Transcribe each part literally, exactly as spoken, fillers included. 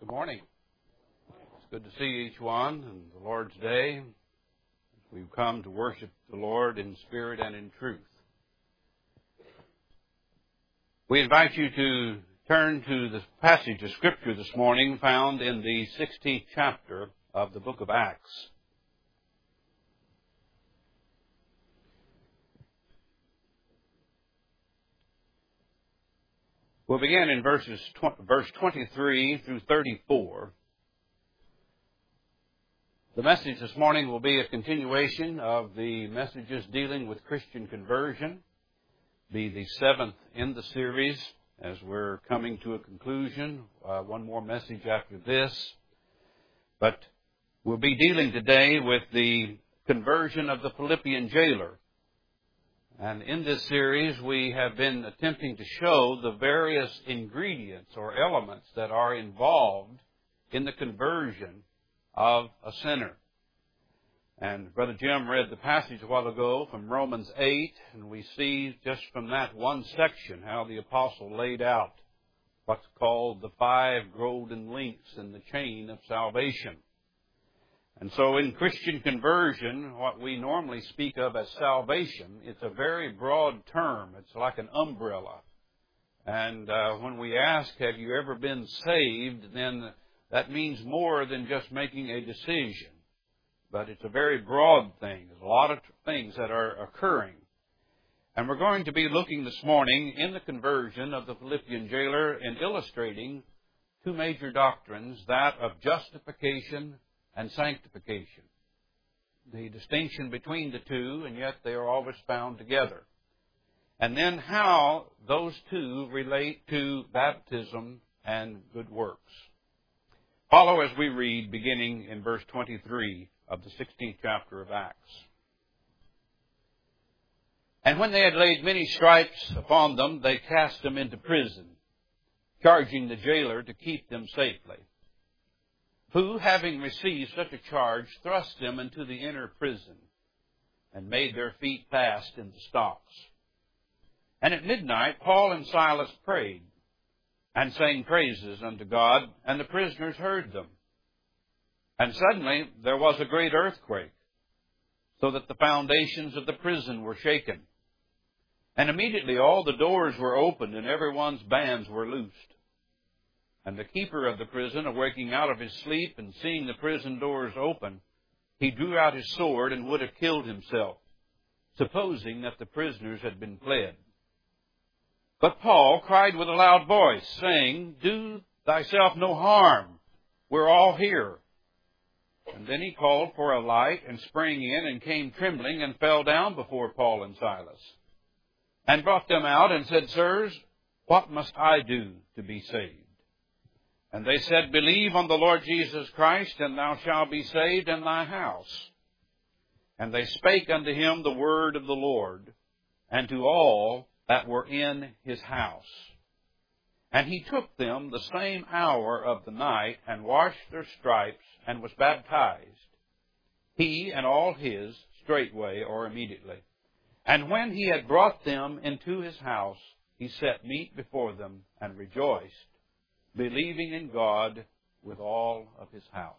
morning. It's good to see each one on the Lord's Day. We've come to worship the Lord in spirit and in truth. We invite you to turn to the passage of Scripture this morning found in the sixteenth chapter of the book of Acts. We'll begin in verses verse twenty-three through thirty-four. The message this morning will be a continuation of the messages dealing with Christian conversion, be the seventh in the series as we're coming to a conclusion. Uh, one more message after this. But we'll be dealing today with the conversion of the Philippian jailer. And in this series, we have been attempting to show the various ingredients or elements that are involved in the conversion of a sinner. And Brother Jim read the passage a while ago from Romans eight, and we see just from that one section how the apostle laid out what's called the five golden links in the chain of salvation. And so in Christian conversion, what we normally speak of as salvation, it's a very broad term. It's like an umbrella. And uh, when we ask, have you ever been saved, then that means more than just making a decision. But it's a very broad thing. There's a lot of things that are occurring. And we're going to be looking this morning in the conversion of the Philippian jailer and illustrating two major doctrines, that of justification and sanctification. The distinction between the two, and yet they are always found together. And then how those two relate to baptism and good works. Follow as we read, beginning in verse twenty-three of the sixteenth chapter of Acts. And when they had laid many stripes upon them, they cast them into prison, charging the jailer to keep them safely, who, having received such a charge, thrust them into the inner prison, and made their feet fast in the stocks. And at midnight Paul and Silas prayed, and sang praises unto God, and the prisoners heard them. And suddenly there was a great earthquake, so that the foundations of the prison were shaken. And immediately all the doors were opened, and everyone's bands were loosed. And the keeper of the prison, awaking out of his sleep and seeing the prison doors open, he drew out his sword and would have killed himself, supposing that the prisoners had been fled. But Paul cried with a loud voice, saying, Do thyself no harm. We're all here. And then he called for a light and sprang in and came trembling and fell down before Paul and Silas, and brought them out and said, Sirs, what must I do to be saved? And they said, Believe on the Lord Jesus Christ, and thou shalt be saved in thy house. And they spake unto him the word of the Lord, and to all that were in his house. And he took them the same hour of the night, and washed their stripes, and was baptized, he and all his, straightway or immediately. And when he had brought them into his house, he set meat before them, and rejoiced, believing in God with all of his house.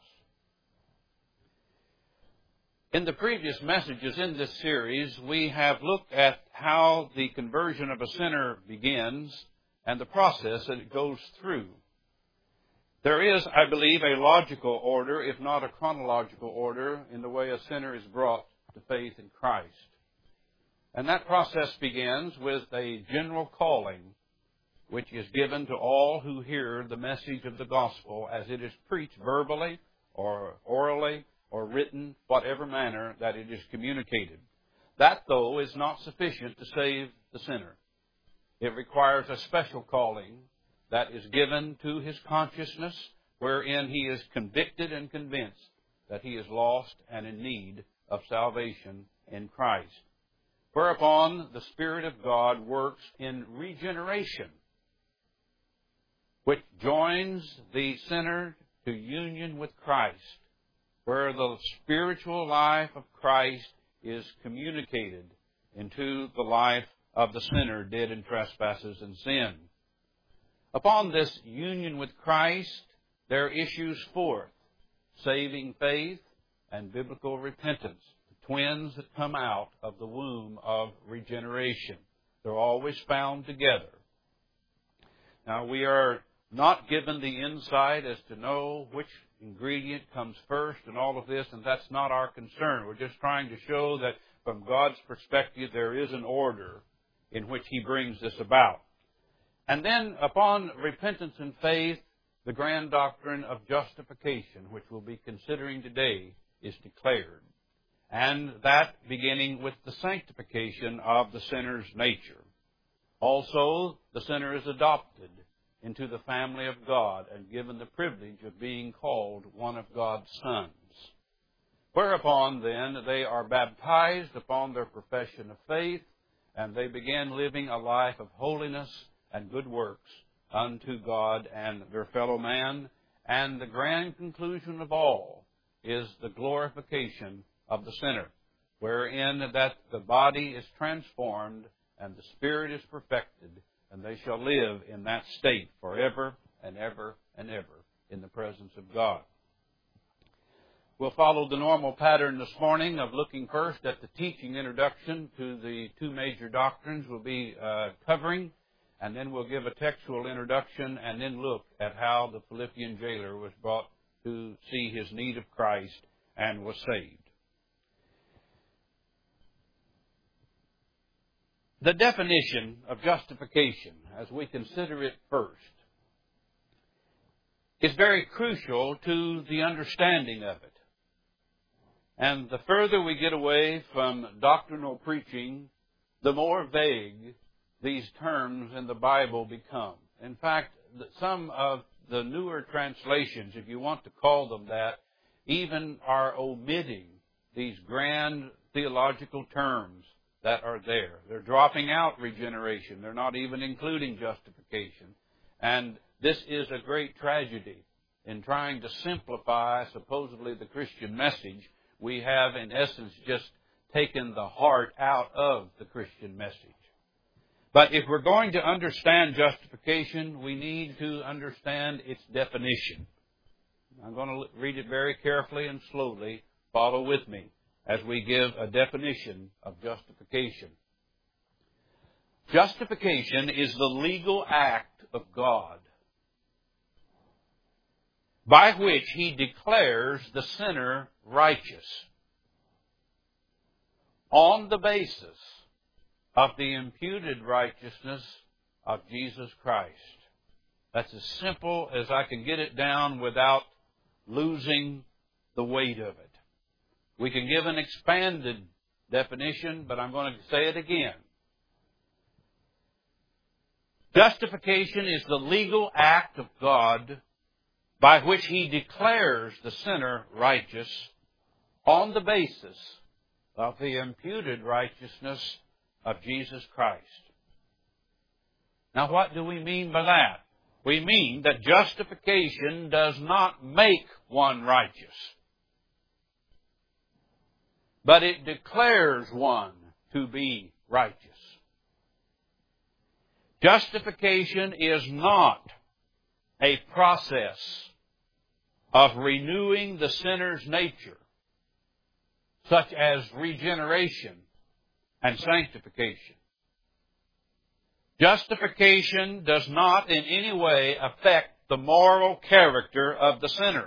In the previous messages in this series, we have looked at how the conversion of a sinner begins and the process that it goes through. There is, I believe, a logical order, if not a chronological order, in the way a sinner is brought to faith in Christ. And that process begins with a general calling, which is given to all who hear the message of the gospel as it is preached verbally or orally or written, whatever manner that it is communicated. That, though, is not sufficient to save the sinner. It requires a special calling that is given to his consciousness, wherein he is convicted and convinced that he is lost and in need of salvation in Christ. Whereupon the Spirit of God works in regeneration, which joins the sinner to union with Christ, where the spiritual life of Christ is communicated into the life of the sinner dead in trespasses and sin. Upon this union with Christ, there issues forth saving faith and biblical repentance, the twins that come out of the womb of regeneration. They're always found together. Now, we are not given the insight as to know which ingredient comes first and all of this, and that's not our concern. We're just trying to show that from God's perspective, there is an order in which He brings this about. And then, upon repentance and faith, the grand doctrine of justification, which we'll be considering today, is declared. And that beginning with the sanctification of the sinner's nature. Also, the sinner is adopted into the family of God and given the privilege of being called one of God's sons. Whereupon, then, they are baptized upon their profession of faith, and they begin living a life of holiness and good works unto God and their fellow man. And the grand conclusion of all is the glorification of the sinner, wherein that the body is transformed and the spirit is perfected, and they shall live in that state forever and ever and ever in the presence of God. We'll follow the normal pattern this morning of looking first at the teaching introduction to the two major doctrines we'll be uh, covering, and then we'll give a textual introduction and then look at how the Philippian jailer was brought to see his need of Christ and was saved. The definition of justification, as we consider it first, is very crucial to the understanding of it. And the further we get away from doctrinal preaching, the more vague these terms in the Bible become. In fact, some of the newer translations, if you want to call them that, even are omitting these grand theological terms that are there. They're dropping out regeneration. They're not even including justification. And this is a great tragedy in trying to simplify supposedly the Christian message. We have, in essence, just taken the heart out of the Christian message. But if we're going to understand justification, we need to understand its definition. I'm going to read it very carefully and slowly. Follow with me as we give a definition of justification. Justification is the legal act of God by which He declares the sinner righteous on the basis of the imputed righteousness of Jesus Christ. That's as simple as I can get it down without losing the weight of it. We can give an expanded definition, but I'm going to say it again. Justification is the legal act of God by which He declares the sinner righteous on the basis of the imputed righteousness of Jesus Christ. Now, what do we mean by that? We mean that justification does not make one righteous, but it declares one to be righteous. Justification is not a process of renewing the sinner's nature, such as regeneration and sanctification. Justification does not in any way affect the moral character of the sinner,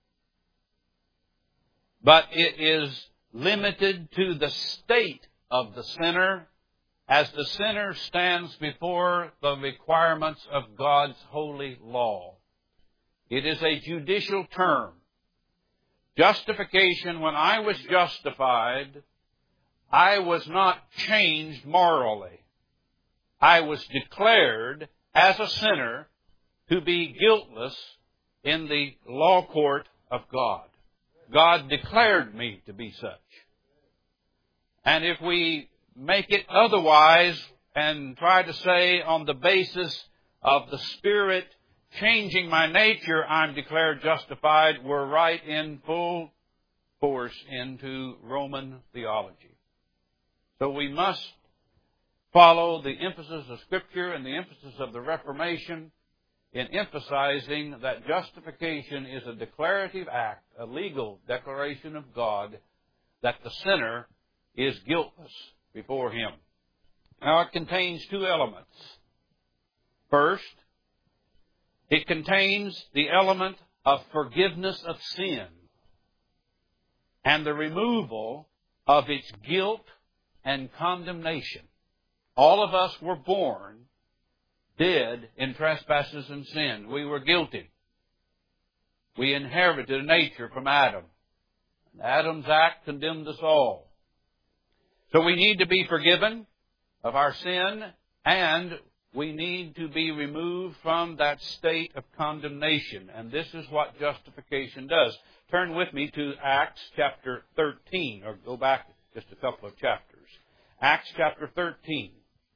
but it is limited to the state of the sinner as the sinner stands before the requirements of God's holy law. It is a judicial term. Justification, when I was justified, I was not changed morally. I was declared as a sinner to be guiltless in the law court of God. God declared me to be such. And if we make it otherwise and try to say on the basis of the Spirit changing my nature, I'm declared justified, we're right in full force into Roman theology. So we must follow the emphasis of Scripture and the emphasis of the Reformation in emphasizing that justification is a declarative act, a legal declaration of God that the sinner is guiltless before Him. Now, it contains two elements. First, it contains the element of forgiveness of sin and the removal of its guilt and condemnation. All of us were born dead in trespasses and sin. We were guilty. We inherited a nature from Adam. Adam's act condemned us all. So we need to be forgiven of our sin, and we need to be removed from that state of condemnation. And this is what justification does. Turn with me to Acts chapter thirteen, or go back just a couple of chapters. Acts chapter thirteen,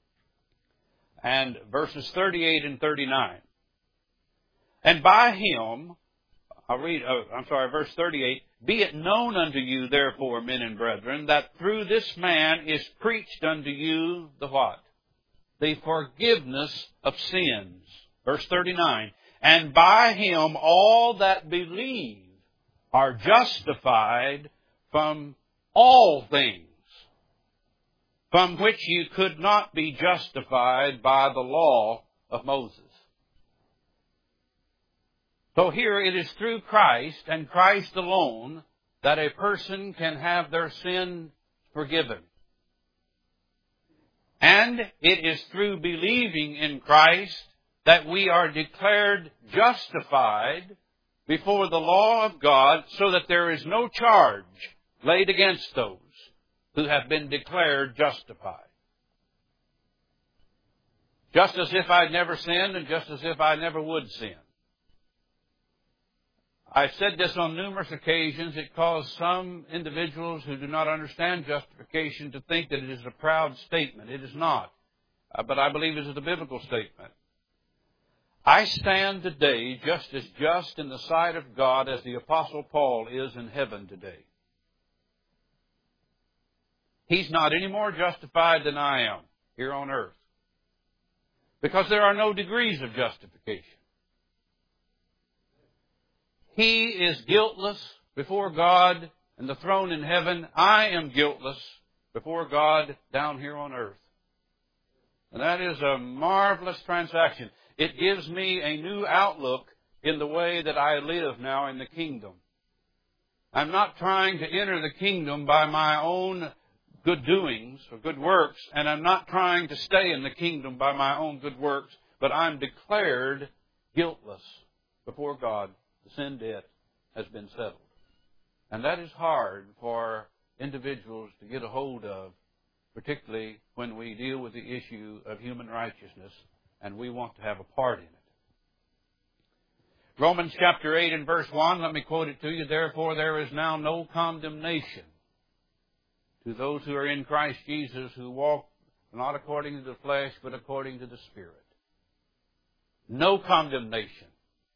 and verses thirty-eight and thirty-nine. And by Him, I'll read, oh, I'm sorry, verse thirty-eight. Be it known unto you, therefore, men and brethren, that through this man is preached unto you the what? The forgiveness of sins. Verse thirty-nine. And by Him all that believe are justified from all things, from which you could not be justified by the law of Moses. So here it is through Christ and Christ alone that a person can have their sin forgiven. And it is through believing in Christ that we are declared justified before the law of God, so that there is no charge laid against those who have been declared justified. Just as if I'd never sinned and just as if I never would sin. I've said this on numerous occasions. It caused some individuals who do not understand justification to think that it is a proud statement. It is not. Uh, but I believe it is a biblical statement. I stand today just as just in the sight of God as the Apostle Paul is in heaven today. He's not any more justified than I am here on earth. Because there are no degrees of justification. He is guiltless before God and the throne in heaven. I am guiltless before God down here on earth. And that is a marvelous transaction. It gives me a new outlook in the way that I live now in the kingdom. I'm not trying to enter the kingdom by my own good doings or good works, and I'm not trying to stay in the kingdom by my own good works, but I'm declared guiltless before God. The sin debt has been settled. And that is hard for individuals to get a hold of, particularly when we deal with the issue of human righteousness and we want to have a part in it. Romans chapter eight and verse one, let me quote it to you. Therefore there is now no condemnation to those who are in Christ Jesus, who walk not according to the flesh, but according to the Spirit. No condemnation.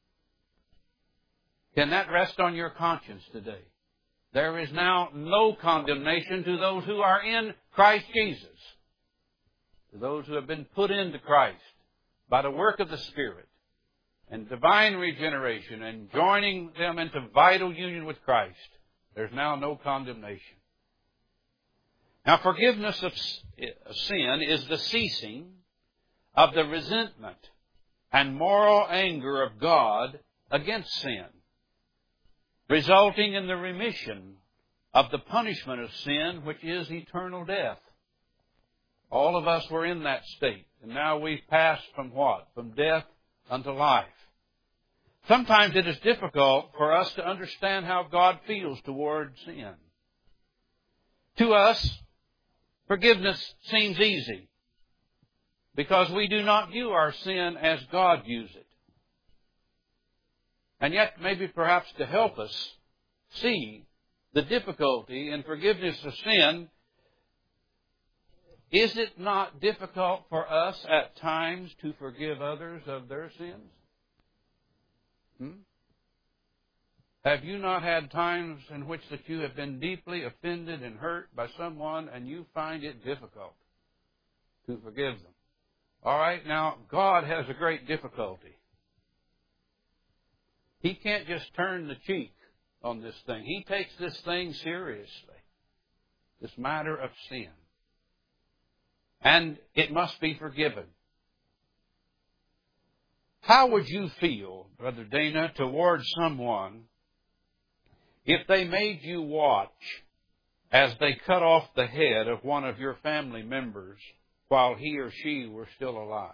Can that rest on your conscience today? There is now no condemnation to those who are in Christ Jesus. To those who have been put into Christ by the work of the Spirit and divine regeneration and joining them into vital union with Christ. There's now no condemnation. Now, forgiveness of sin is the ceasing of the resentment and moral anger of God against sin, resulting in the remission of the punishment of sin, which is eternal death. All of us were in that state, and now we've passed from what? From death unto life. Sometimes it is difficult for us to understand how God feels toward sin. To us, forgiveness seems easy because we do not view our sin as God views it. And yet, maybe perhaps to help us see the difficulty in forgiveness of sin, is it not difficult for us at times to forgive others of their sins? Hmm? Have you not had times in which that you have been deeply offended and hurt by someone and you find it difficult to forgive them? All right, now, God has a great difficulty He can't just turn the cheek on this thing. He takes this thing seriously, this matter of sin. And it must be forgiven. How would you feel, Brother Dana, toward someone if they made you watch as they cut off the head of one of your family members while he or she were still alive?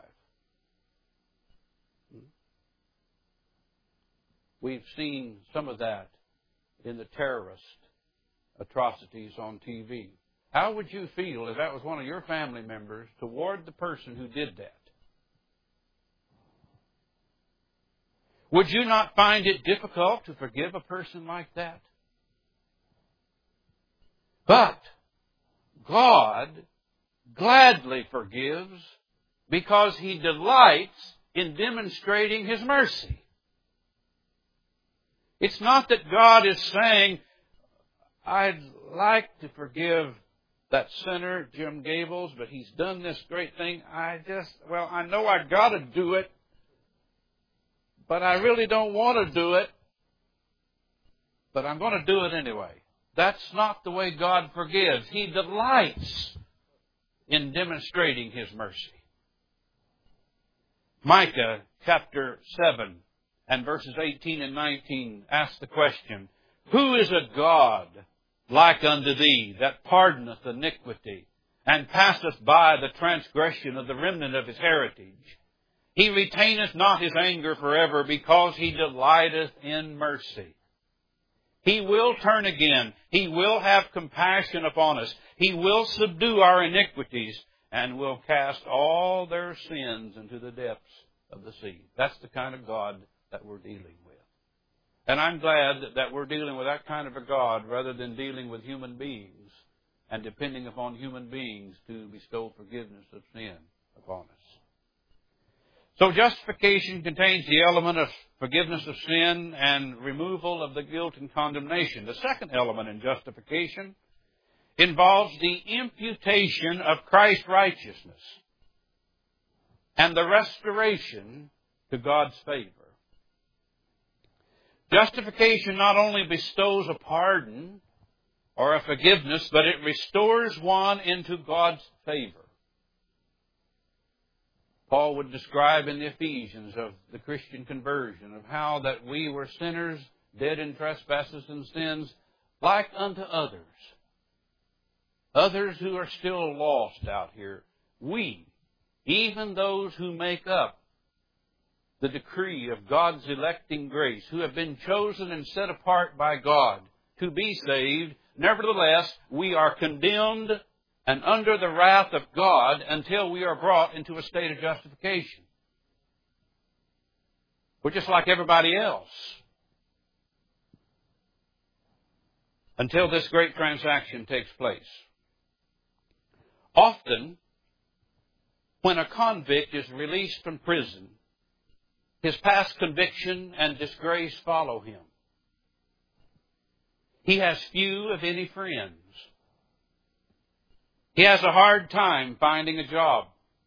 We've seen some of that in the terrorist atrocities on T V. How would you feel if that was one of your family members toward the person who did that? Would you not find it difficult to forgive a person like that? But God gladly forgives because He delights in demonstrating His mercy. It's not that God is saying, I'd like to forgive that sinner, Jim Gables, but he's done this great thing. I just, well, I know I've got to do it, but I really don't want to do it, but I'm going to do it anyway. That's not the way God forgives. He delights in demonstrating His mercy. Micah chapter seven and verses eighteen and nineteen ask the question, Who is a God like unto thee, that pardoneth iniquity, and passeth by the transgression of the remnant of his heritage? He retaineth not His anger forever, because He delighteth in mercy. He will turn again. He will have compassion upon us. He will subdue our iniquities, and will cast all their sins into the depths of the sea. That's the kind of God that we're dealing with. And I'm glad that, that we're dealing with that kind of a God rather than dealing with human beings and depending upon human beings to bestow forgiveness of sin upon us. So justification contains the element of forgiveness of sin and removal of the guilt and condemnation. The second element in justification involves the imputation of Christ's righteousness and the restoration to God's favor. Justification not only bestows a pardon or a forgiveness, but it restores one into God's favor. Paul would describe in the Ephesians of the Christian conversion of how that we were sinners, dead in trespasses and sins, like unto others. Others who are still lost out here. We, even those who make up the decree of God's electing grace, who have been chosen and set apart by God to be saved, nevertheless, we are condemned and under the wrath of God until we are brought into a state of justification. We're just like everybody else. Until this great transaction takes place. Often, when a convict is released from prison, his past conviction and disgrace follow him. He has few, if any, friends. He has a hard time finding a job.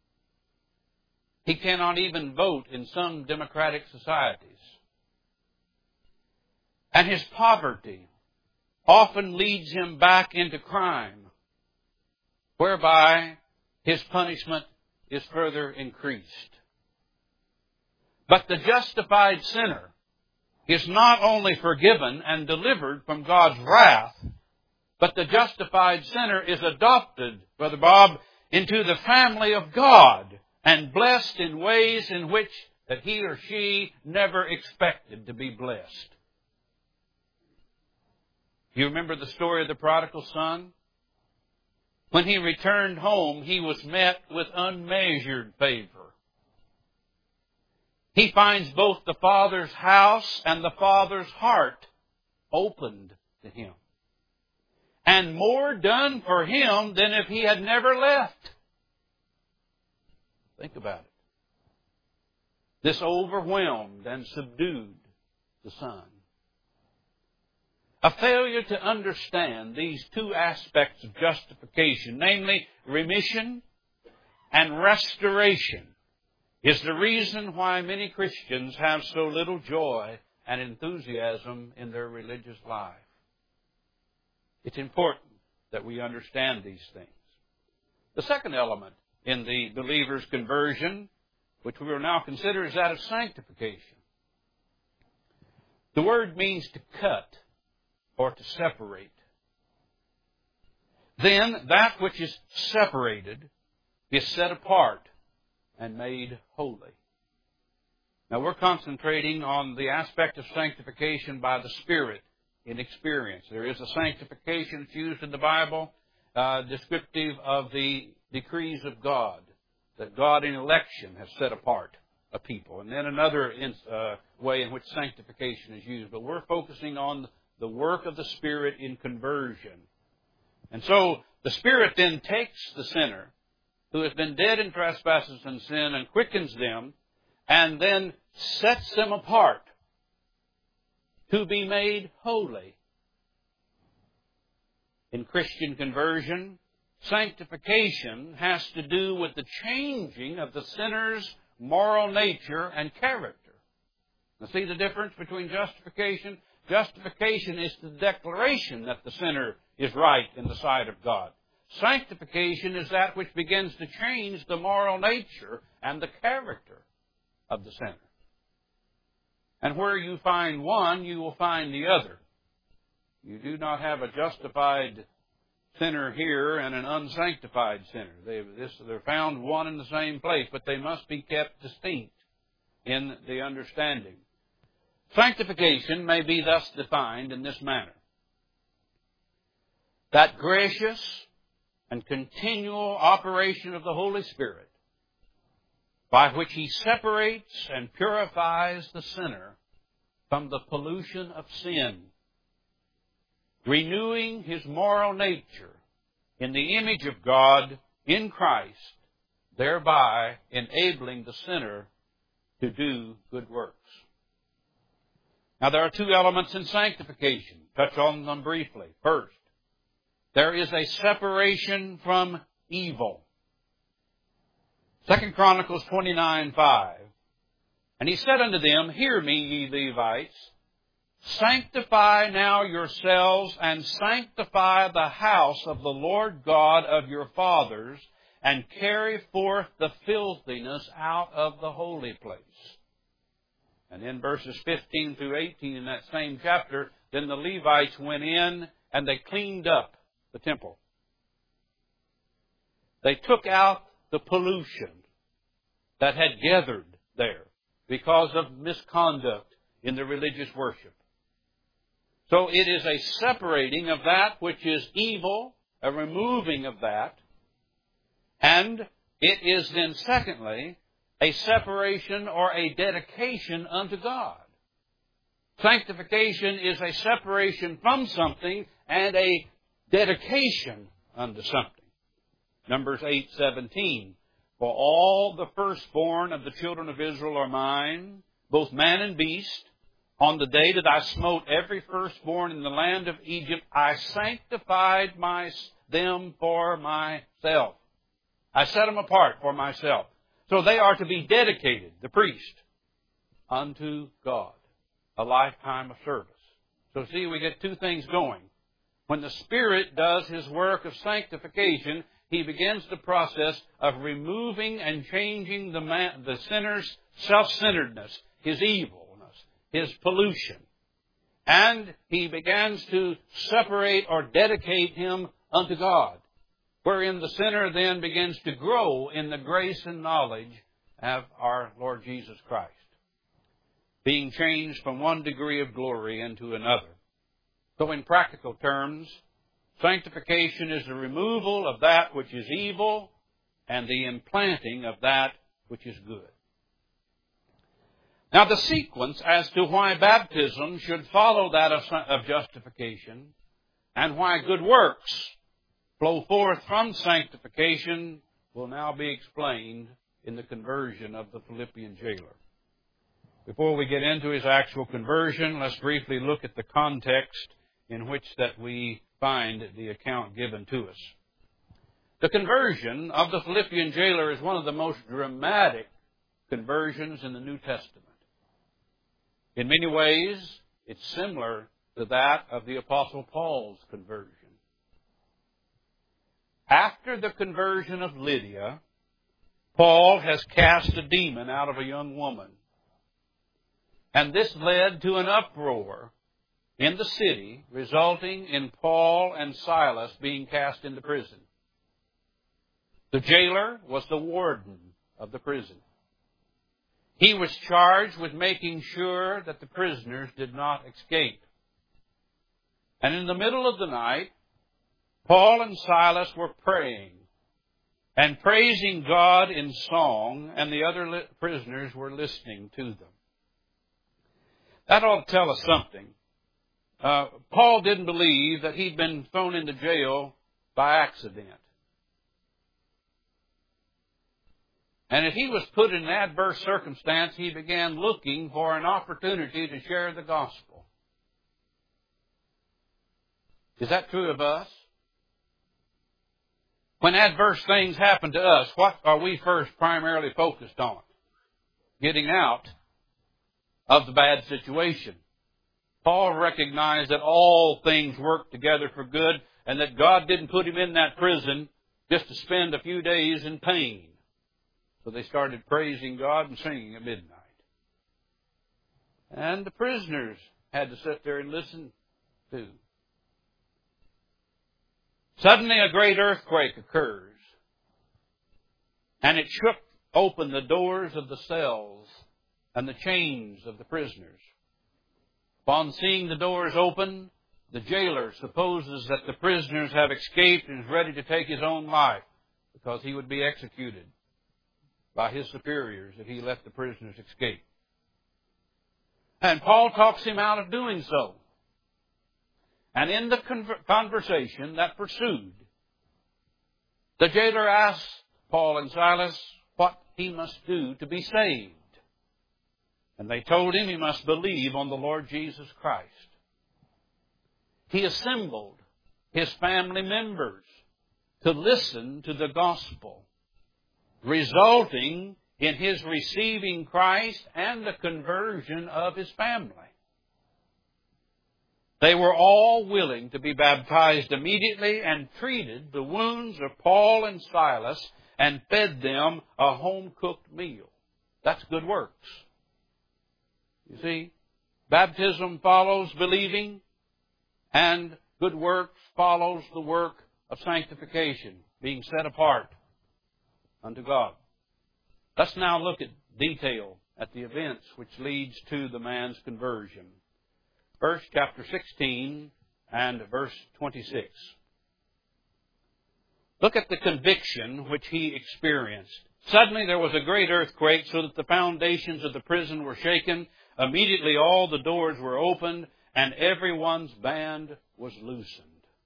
He cannot even vote in some democratic societies. And his poverty often leads him back into crime, whereby his punishment is further increased. But the justified sinner is not only forgiven and delivered from God's wrath, but the justified sinner is adopted, Brother Bob, into the family of God and blessed in ways in which that he or she never expected to be blessed. You remember the story of the prodigal son? When he returned home, he was met with unmeasured favor. He finds both the Father's house and the Father's heart opened to him. And more done for him than if he had never left. Think about it. This overwhelmed and subdued the Son. A failure to understand these two aspects of justification, namely remission and restoration, is the reason why many Christians have so little joy and enthusiasm in their religious life. It's important that we understand these things. The second element in the believer's conversion, which we will now consider, is that of sanctification. The word means to cut or to separate. Then that which is separated is set apart and made holy. Now we're concentrating on the aspect of sanctification by the Spirit in experience. There is a sanctification that's used in the Bible, uh, descriptive of the decrees of God, that God in election has set apart a people. And then another uh, way in which sanctification is used. But we're focusing on the work of the Spirit in conversion. And so the Spirit then takes the sinner who has been dead in trespasses and sin and quickens them and then sets them apart to be made holy. In Christian conversion, sanctification has to do with the changing of the sinner's moral nature and character. Now see the difference between justification? Justification is the declaration that the sinner is right in the sight of God. Sanctification is that which begins to change the moral nature and the character of the sinner. And where you find one, you will find the other. You do not have a justified sinner here and an unsanctified sinner. They, this, they're found one in the same place, but they must be kept distinct in the understanding. Sanctification may be thus defined in this manner: that gracious and continual operation of the Holy Spirit by which He separates and purifies the sinner from the pollution of sin, renewing his moral nature in the image of God in Christ, thereby enabling the sinner to do good works. Now, there are two elements in sanctification. Touch on them briefly. First, there is a separation from evil. Second Chronicles twenty-nine five. And he said unto them, Hear me, ye Levites, sanctify now yourselves, and sanctify the house of the Lord God of your fathers, and carry forth the filthiness out of the holy place. And in verses fifteen through eighteen in that same chapter, then the Levites went in and they cleaned up the temple. They took out the pollution that had gathered there because of misconduct in the religious worship. So it is a separating of that which is evil, a removing of that, and it is then secondly a separation or a dedication unto God. Sanctification is a separation from something and a dedication unto something. Numbers eight seventeen. For all the firstborn of the children of Israel are mine, both man and beast. On the day that I smote every firstborn in the land of Egypt, I sanctified my, them for myself. I set them apart for myself. So they are to be dedicated, the priest, unto God. A lifetime of service. So see, we get two things going. When the Spirit does His work of sanctification, He begins the process of removing and changing the, man, the sinner's self-centeredness, his evilness, his pollution. And He begins to separate or dedicate him unto God, wherein the sinner then begins to grow in the grace and knowledge of our Lord Jesus Christ, being changed from one degree of glory into another. So in practical terms, sanctification is the removal of that which is evil and the implanting of that which is good. Now the sequence as to why baptism should follow that of, of justification and why good works flow forth from sanctification will now be explained in the conversion of the Philippian jailer. Before we get into his actual conversion, let's briefly look at the context in which that we find the account given to us. The conversion of the Philippian jailer is one of the most dramatic conversions in the New Testament. In many ways, it's similar to that of the Apostle Paul's conversion. After the conversion of Lydia, Paul has cast a demon out of a young woman. And this led to an uproar in the city, resulting in Paul and Silas being cast into prison. The jailer was the warden of the prison. He was charged with making sure that the prisoners did not escape. And in the middle of the night, Paul and Silas were praying and praising God in song, and the other li- prisoners were listening to them. That ought to tell us something. Uh, Paul didn't believe that he'd been thrown into jail by accident. And if he was put in an adverse circumstance, he began looking for an opportunity to share the gospel. Is that true of us? When adverse things happen to us, what are we first primarily focused on? Getting out of the bad situation. Paul recognized that all things work together for good, and that God didn't put him in that prison just to spend a few days in pain. So they started praising God and singing at midnight. And the prisoners had to sit there and listen too. Suddenly a great earthquake occurs, and it shook open the doors of the cells and the chains of the prisoners. Upon seeing the doors open, the jailer supposes that the prisoners have escaped and is ready to take his own life, because he would be executed by his superiors if he let the prisoners escape. And Paul talks him out of doing so. And in the conversation that pursued, the jailer asked Paul and Silas what he must do to be saved. And they told him he must believe on the Lord Jesus Christ. He assembled his family members to listen to the gospel, resulting in his receiving Christ and the conversion of his family. They were all willing to be baptized immediately and treated the wounds of Paul and Silas and fed them a home-cooked meal. That's good works. You see, baptism follows believing, and good works follows the work of sanctification, being set apart unto God. Let's now look at detail at the events which leads to the man's conversion. Verse chapter sixteen and verse twenty-six. Look at the conviction which he experienced. Suddenly there was a great earthquake, so that the foundations of the prison were shaken. Immediately all the doors were opened, and everyone's band was loosened.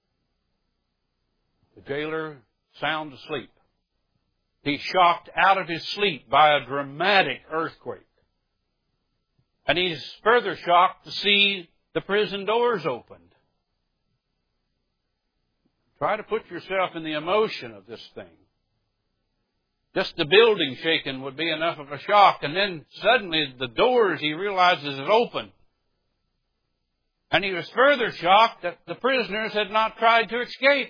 The jailer sound asleep. He's shocked out of his sleep by a dramatic earthquake. And he's further shocked to see the prison doors opened. Try to put yourself in the emotion of this thing. Just the building shaking would be enough of a shock. And then suddenly the doors, he realizes, is open. And he was further shocked that the prisoners had not tried to escape.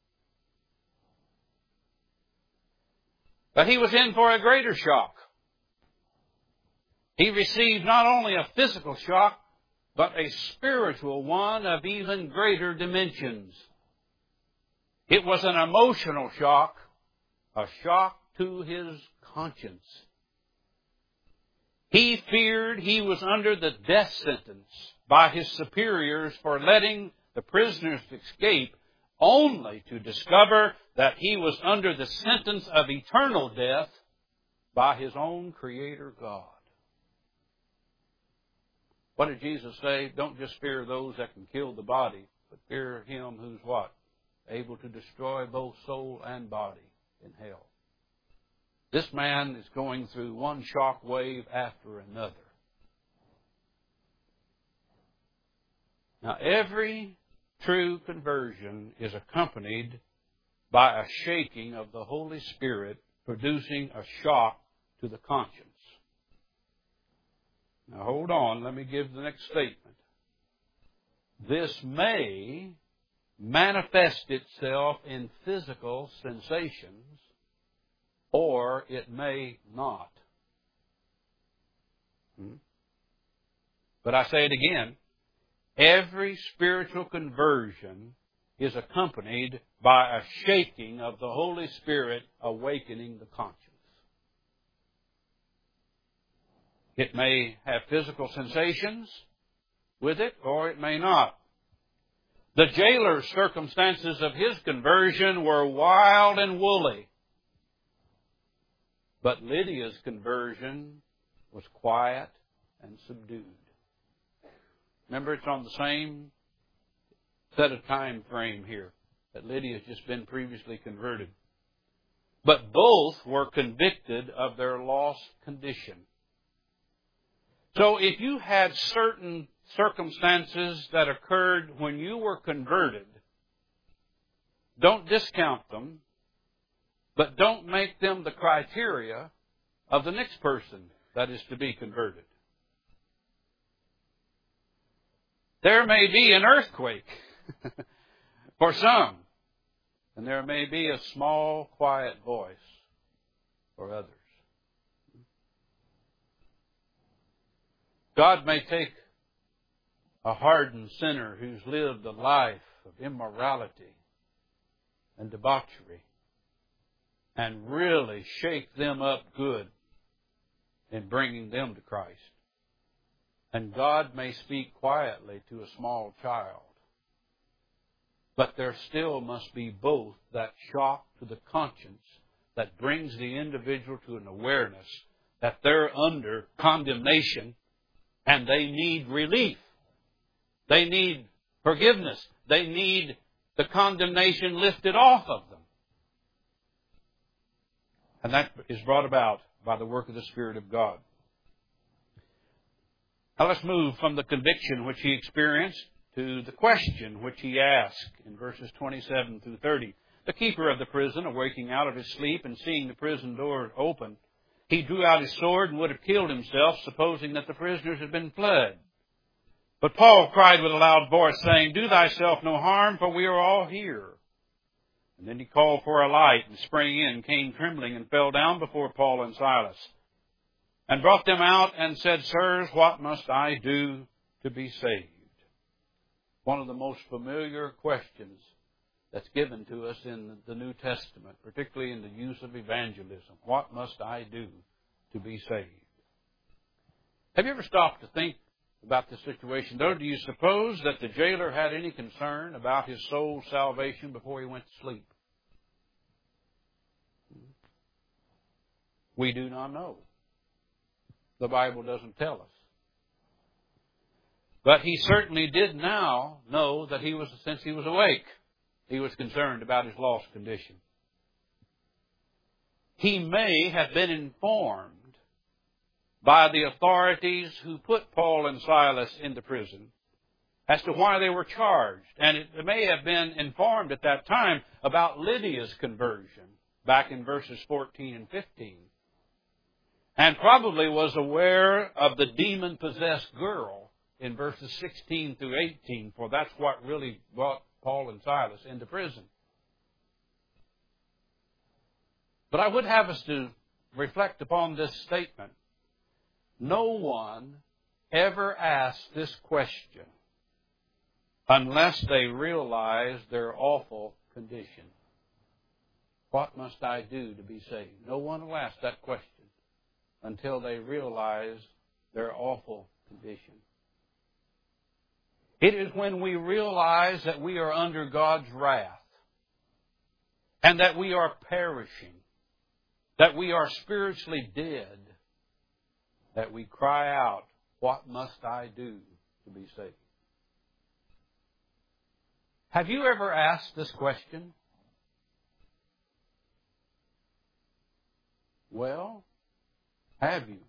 But he was in for a greater shock. He received not only a physical shock, but a spiritual one of even greater dimensions. It was an emotional shock, a shock to his conscience. He feared he was under the death sentence by his superiors for letting the prisoners escape, only to discover that he was under the sentence of eternal death by his own Creator God. What did Jesus say? Don't just fear those that can kill the body, but fear Him who's what? Able to destroy both soul and body in hell. This man is going through one shock wave after another. Now, every true conversion is accompanied by a shaking of the Holy Spirit, producing a shock to the conscience. Now, Now hold on, let me give the next statement. This may manifest itself in physical sensations, or it may not. Hmm? But I say it again, every spiritual conversion is accompanied by a shaking of the Holy Spirit awakening the conscience. It may have physical sensations with it, or it may not. The jailer's circumstances of his conversion were wild and woolly. But Lydia's conversion was quiet and subdued. Remember, it's on the same set of time frame here that Lydia's just been previously converted. But both were convicted of their lost condition. So if you had certain circumstances that occurred when you were converted, don't discount them, but don't make them the criteria of the next person that is to be converted. There may be an earthquake for some, and there may be a small, quiet voice for others. God may take a hardened sinner who's lived a life of immorality and debauchery and really shake them up good in bringing them to Christ. And God may speak quietly to a small child. But there still must be both that shock to the conscience that brings the individual to an awareness that they're under condemnation and they need relief. They need forgiveness. They need the condemnation lifted off of them. And that is brought about by the work of the Spirit of God. Now let's move from the conviction which he experienced to the question which he asked in verses twenty-seven through thirty. The keeper of the prison, awaking out of his sleep and seeing the prison door open, he drew out his sword and would have killed himself, supposing that the prisoners had been fled. But Paul cried with a loud voice, saying, "Do thyself no harm, for we are all here." And then he called for a light and sprang in, came trembling, and fell down before Paul and Silas, and brought them out and said, "Sirs, what must I do to be saved?" One of the most familiar questions that's given to us in the New Testament, particularly in the use of evangelism. What must I do to be saved? Have you ever stopped to think about this situation, though? Do you suppose that the jailer had any concern about his soul's salvation before he went to sleep? We do not know. The Bible doesn't tell us. But he certainly did now know that he was, since he was awake, he was concerned about his lost condition. He may have been informed by the authorities who put Paul and Silas into prison as to why they were charged. And it may have been informed at that time about Lydia's conversion back in verses fourteen and fifteen. And probably was aware of the demon-possessed girl in verses sixteen through eighteen, for that's what really brought Paul and Silas into prison. But I would have us to reflect upon this statement. No one ever asked this question unless they realize their awful condition. What must I do to be saved? No one will ask that question until they realize their awful condition. It is when we realize that we are under God's wrath and that we are perishing, that we are spiritually dead, that we cry out, "What must I do to be saved?" Have you ever asked this question? Well, have you?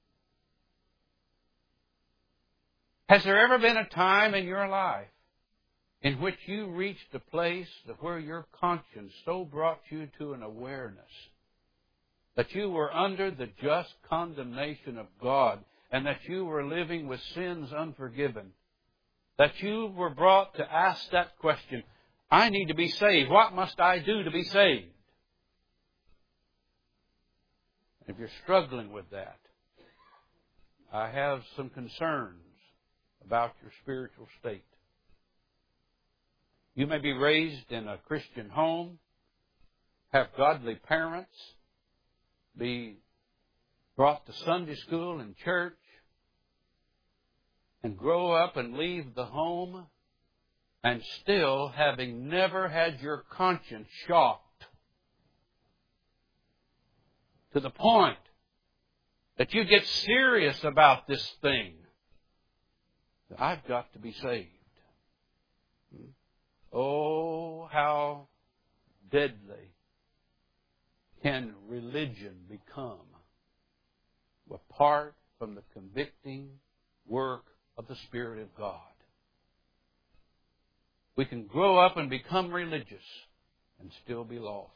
Has there ever been a time in your life in which you reached a place where your conscience so brought you to an awareness that you were under the just condemnation of God and that you were living with sins unforgiven, that you were brought to ask that question, I need to be saved. What must I do to be saved? If you're struggling with that, I have some concerns about your spiritual state. You may be raised in a Christian home, have godly parents, be brought to Sunday school and church, and grow up and leave the home, and still having never had your conscience shocked to the point that you get serious about this thing. I've got to be saved. Oh, how deadly can religion become apart from the convicting work of the Spirit of God. We can grow up and become religious and still be lost.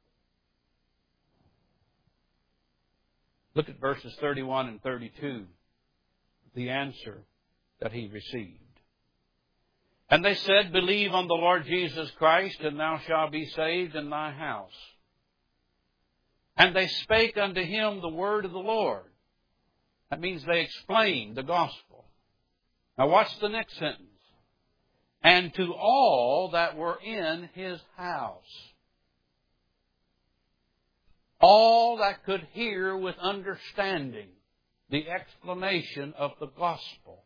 Look at verses thirty-one and thirty-two, the answer that he received. And they said, believe on the Lord Jesus Christ, and thou shalt be saved in thy house. And they spake unto him the word of the Lord. That means they explained the gospel. Now watch the next sentence. And to all that were in his house. All that could hear with understanding the explanation of the gospel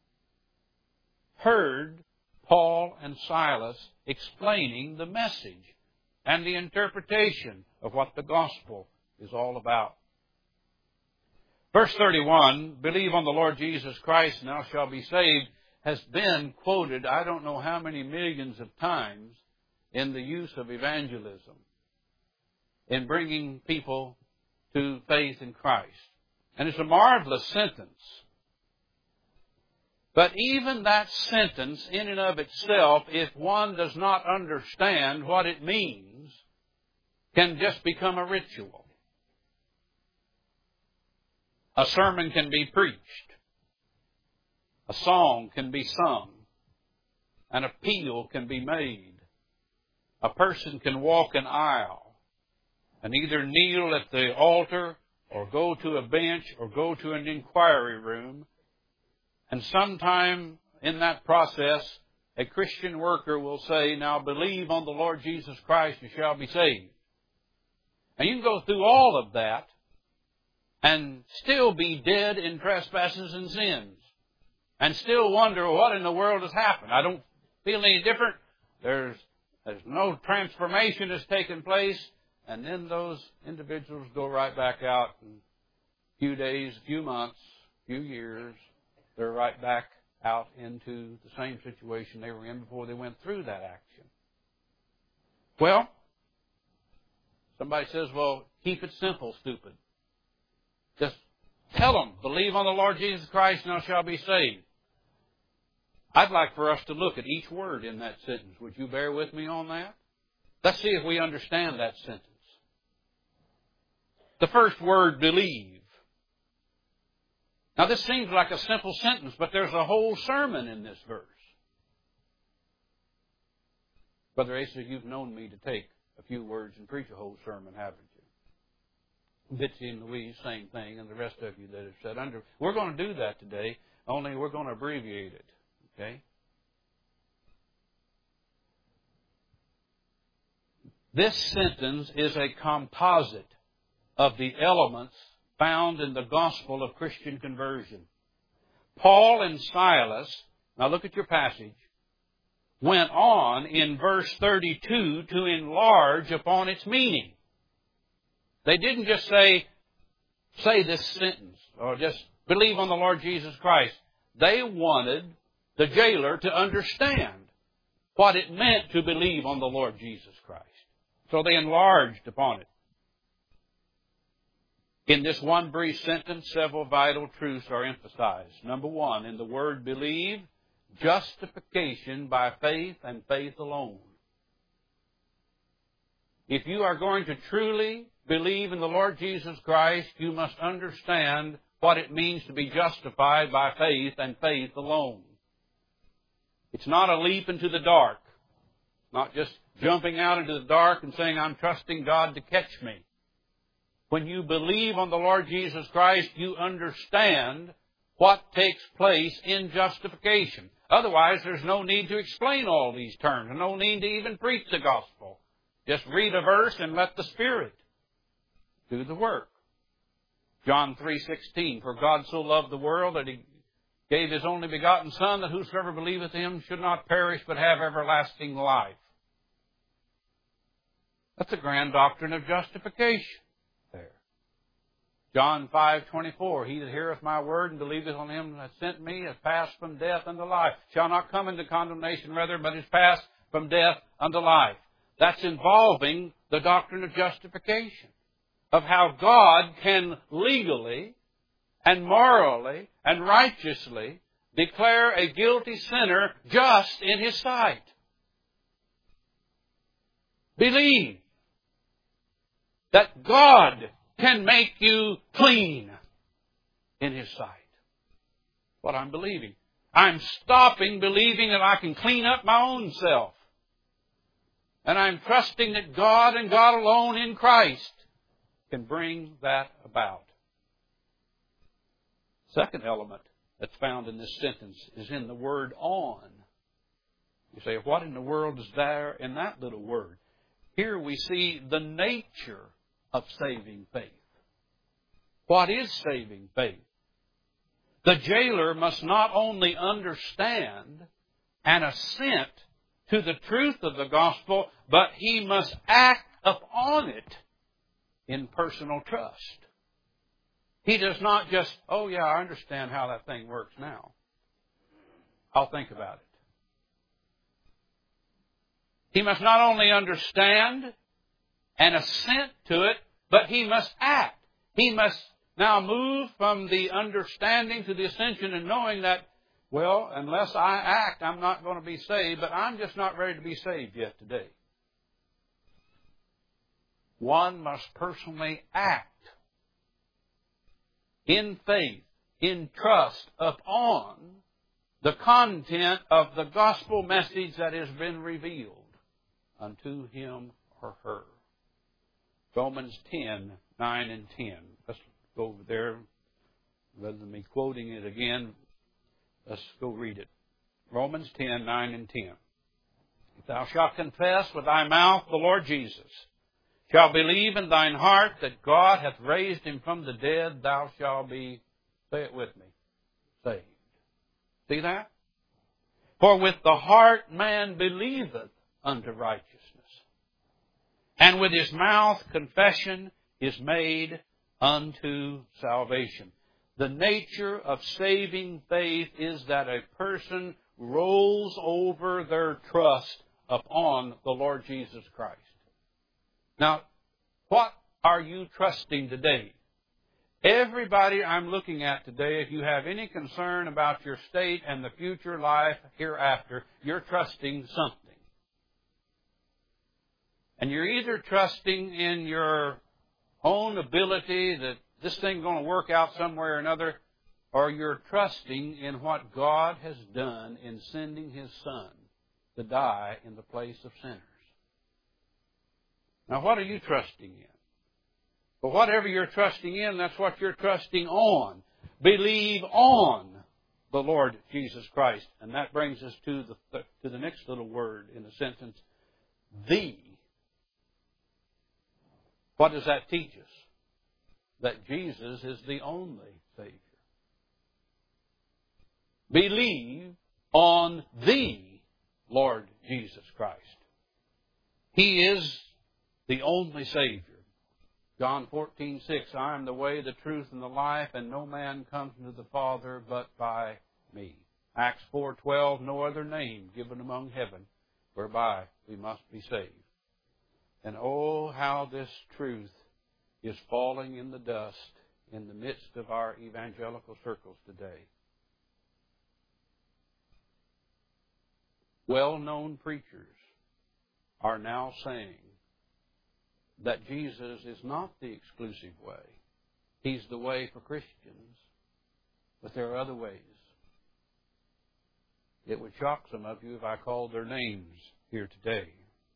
heard Paul and Silas explaining the message and the interpretation of what the gospel is all about. Verse thirty-one, believe on the Lord Jesus Christ and thou shalt be saved, has been quoted I don't know how many millions of times in the use of evangelism, in bringing people to faith in Christ. And it's a marvelous sentence. But even that sentence in and of itself, if one does not understand what it means, can just become a ritual. A sermon can be preached. A song can be sung. An appeal can be made. A person can walk an aisle and either kneel at the altar or go to a bench or go to an inquiry room. And sometime in that process, a Christian worker will say, now believe on the Lord Jesus Christ, you shall be saved. And you can go through all of that and still be dead in trespasses and sins. And still wonder what in the world has happened. I don't feel any different. There's, there's no transformation has taken place. And then those individuals go right back out in a few days, a few months, a few years. They're right back out into the same situation they were in before they went through that action. Well, somebody says, well, keep it simple, stupid. Just tell them, believe on the Lord Jesus Christ and thou shalt be saved. I'd like for us to look at each word in that sentence. Would you bear with me on that? Let's see if we understand that sentence. The first word, believe. Now this seems like a simple sentence, but there's a whole sermon in this verse. Brother Asa, you've known me to take a few words and preach a whole sermon, haven't you? Bitsy and Louise, same thing, and the rest of you that have said under. We're going to do that today, only we're going to abbreviate it. Okay? This sentence is a composite of the elements found in the gospel of Christian conversion. Paul and Silas, now look at your passage, went on in verse thirty-two to enlarge upon its meaning. They didn't just say, say this sentence, or just believe on the Lord Jesus Christ. They wanted the jailer to understand what it meant to believe on the Lord Jesus Christ. So they enlarged upon it. In this one brief sentence, several vital truths are emphasized. Number one, in the word believe, justification by faith and faith alone. If you are going to truly believe in the Lord Jesus Christ, you must understand what it means to be justified by faith and faith alone. It's not a leap into the dark. Not just jumping out into the dark and saying, I'm trusting God to catch me. When you believe on the Lord Jesus Christ, you understand what takes place in justification. Otherwise, there's no need to explain all these terms, and no need to even preach the gospel. Just read a verse and let the Spirit do the work. John three sixteen, for God so loved the world that He gave His only begotten Son, that whosoever believeth in Him should not perish, but have everlasting life. That's a grand doctrine of justification there. John five twenty-four, he that heareth my word and believeth on Him that sent me is passed from death unto life. Shall not come into condemnation, rather, but is passed from death unto life. That's involving the doctrine of justification, of how God can legally and morally and righteously declare a guilty sinner just in His sight. Believe that God can make you clean in His sight. What I'm believing. I'm stopping believing that I can clean up my own self. And I'm trusting that God and God alone in Christ can bring that about. Second element that's found in this sentence is in the word on. You say, what in the world is there in that little word? Here we see the nature of saving faith. What is saving faith? The jailer must not only understand and assent to the truth of the gospel, but he must act upon it in personal trust. He does not just, oh yeah, I understand how that thing works now. I'll think about it. He must not only understand and assent to it, but he must act. He must now move from the understanding to the ascension and knowing that, well, unless I act, I'm not going to be saved, but I'm just not ready to be saved yet today. One must personally act in faith, in trust upon the content of the gospel message that has been revealed unto him or her. Romans ten, nine and ten. Let's go over there. Rather than me quoting it again, let's go read it. Romans ten, nine and ten. If thou shalt confess with thy mouth the Lord Jesus, shalt believe in thine heart that God hath raised Him from the dead, thou shalt be, say it with me, saved. See that? For with the heart man believeth unto righteousness, and with his mouth confession is made unto salvation. The nature of saving faith is that a person rolls over their trust upon the Lord Jesus Christ. Now, what are you trusting today? Everybody I'm looking at today, if you have any concern about your state and the future life hereafter, you're trusting something. And you're either trusting in your own ability that this thing's going to work out somewhere or another, or you're trusting in what God has done in sending His Son to die in the place of sinners. Now, what are you trusting in? But whatever you're trusting in, that's what you're trusting on. Believe on the Lord Jesus Christ. And that brings us to the, to the next little word in the sentence, the. What does that teach us? That Jesus is the only Savior. Believe on the Lord Jesus Christ. He is the only Savior. John fourteen six, I am the way, the truth, and the life, and no man comes to the Father but by me. Acts four twelve, no other name given among heaven whereby we must be saved. And oh, how this truth is falling in the dust in the midst of our evangelical circles today. Well-known preachers are now saying that Jesus is not the exclusive way. He's the way for Christians, But there are other ways. It would shock some of you if I called their names here today.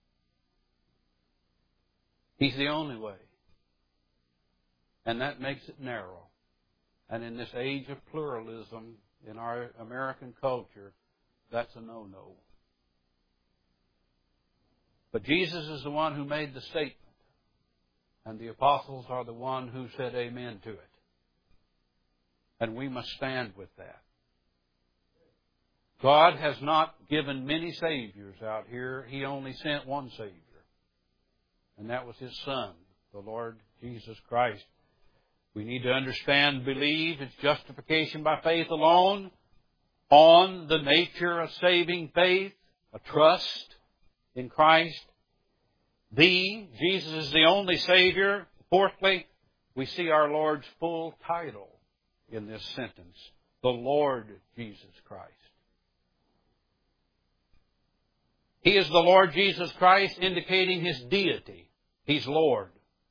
He's the only way. And that makes it narrow. And in this age of pluralism in our American culture, that's a no-no. But Jesus is the one who made the statement. And the apostles are the one who said amen to it. And we must stand with that. God has not given many Saviors out here. He only sent one Savior. And that was His Son, the Lord Jesus Christ. We need to understand, believe, it's justification by faith alone, on the nature of saving faith, a trust in Christ. The, Jesus is the only Savior. Fourthly, we see our Lord's full title in this sentence, the Lord Jesus Christ. He is the Lord Jesus Christ, indicating His deity. He's Lord.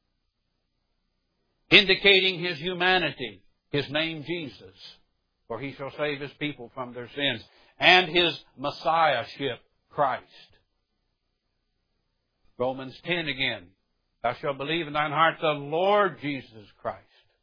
Indicating His humanity, His name Jesus, for He shall save His people from their sins. And His Messiahship, Christ. Romans ten again. Thou shalt believe in thine heart the Lord Jesus Christ.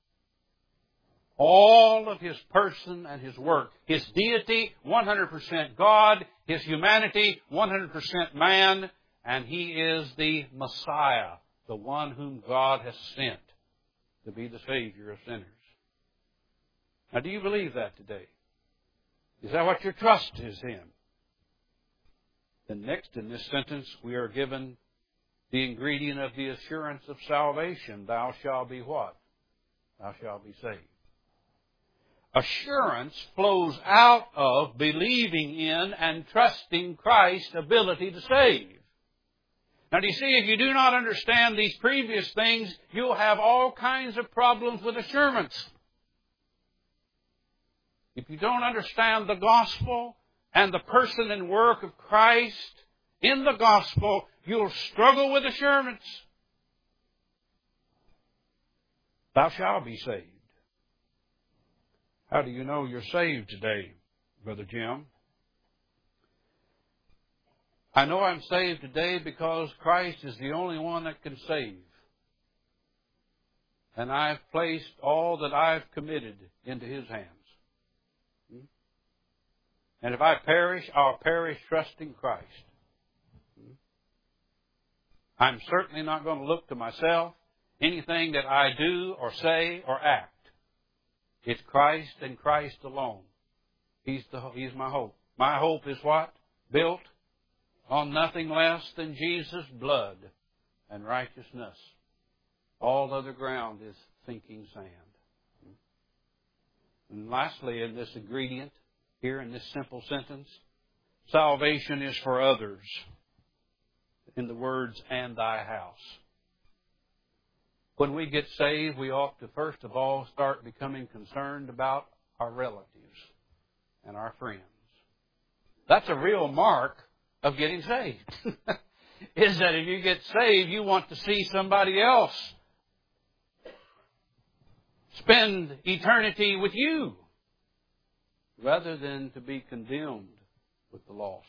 All of His person and His work. His deity, one hundred percent God. His humanity, one hundred percent man. And He is the Messiah, the one whom God has sent to be the Savior of sinners. Now, do you believe that today? Is that what your trust is in? Then next in this sentence, we are given the ingredient of the assurance of salvation. Thou shalt be what? Thou shalt be saved. Assurance flows out of believing in and trusting Christ's ability to save. Now, do you see, if you do not understand these previous things, you'll have all kinds of problems with assurance. If you don't understand the gospel and the person and work of Christ in the gospel, you'll struggle with assurance. Thou shalt be saved. How do you know you're saved today, Brother Jim? I know I'm saved today because Christ is the only one that can save. And I've placed all that I've committed into His hands. And if I perish, I'll perish trusting Christ. I'm certainly not going to look to myself, anything that I do or say or act. It's Christ and Christ alone. He's the, He's my hope. My hope is what? Built on nothing less than Jesus' blood and righteousness. All other ground is sinking sand. And lastly, in this ingredient, here in this simple sentence, salvation is for others. In the words, and thy house. When we get saved, we ought to first of all start becoming concerned about our relatives and our friends. That's a real mark of getting saved. Is that if you get saved, you want to see somebody else spend eternity with you rather than to be condemned with the lost.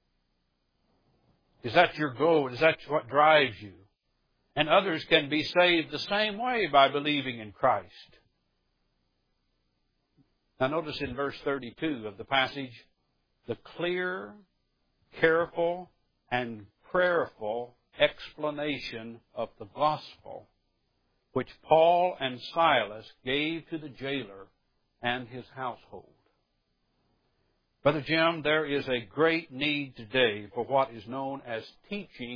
Is that your goal? Is that what drives you? And others can be saved the same way by believing in Christ. Now notice in verse thirty-two of the passage, the clear, careful, and prayerful explanation of the gospel which Paul and Silas gave to the jailer and his household. Brother Jim, there is a great need today for what is known as teaching